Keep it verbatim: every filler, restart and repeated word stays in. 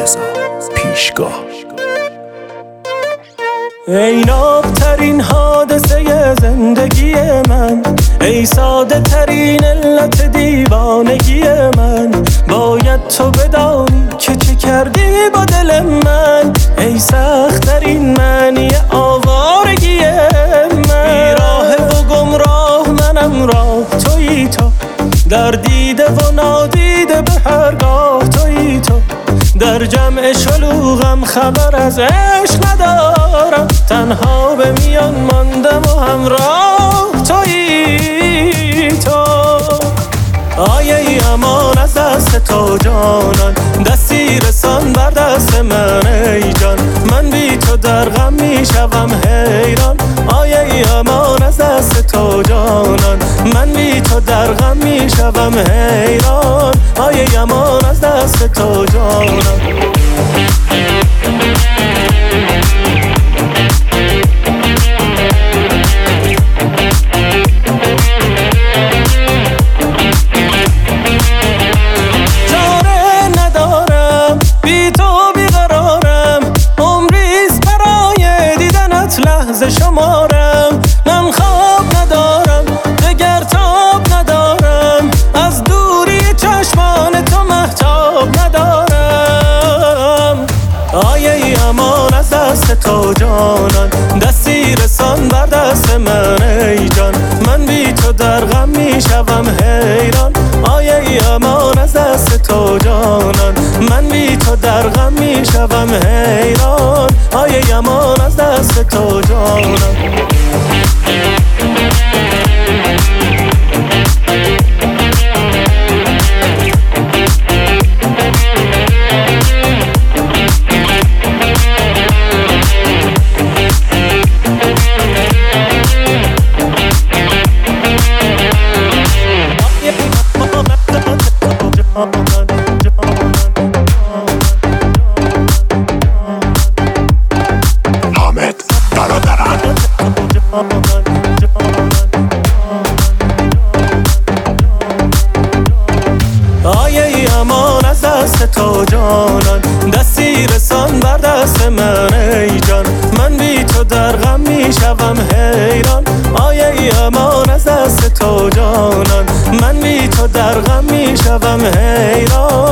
رضا پیشگاه. ای نابترین حادثه زندگی من، ای ساده ترین علت دیوانگی من، باید تو بدانی که چه کردی با دل من، ای سخت ترین معنی آوارگی من. بیراه و گمراه منم راه تویی تو، در دیده و نادیده به هرگاه تویی تو، در جمع شلوغم خبر از عشق ندارم، تنها به میان ماندم و همراه تویی تو. آیه ای امان از دست تو جانان، دستی رسان بر دست من ای جان، من بی تو در غم می شوم حیران. آیه ای امان از دست تو جانان، من بی تو در غم می شوم حیران. آیه ای امان از دست تو جانان. لحظه شمارم نم خواب ندارم، دگر تاب ندارم، از دوری چشمان تو مهتاب ندارم. آیه ای امان از دست تو جانان، دستی رسان بر دست من ای جان، من بی تو در غم می شوم حیران. آیه ای امان از دست تو جانان، من بی تو در غم می شوم حیران. آیه ای امان از دست تو جانان. آیه ای امان از دست تو جانان، دستی رسان بر دست من ای جان، من بی تو در غم می شوم حیران. آیه ای امان از دست تو جانان، من بی تو در غم می شوم حیران.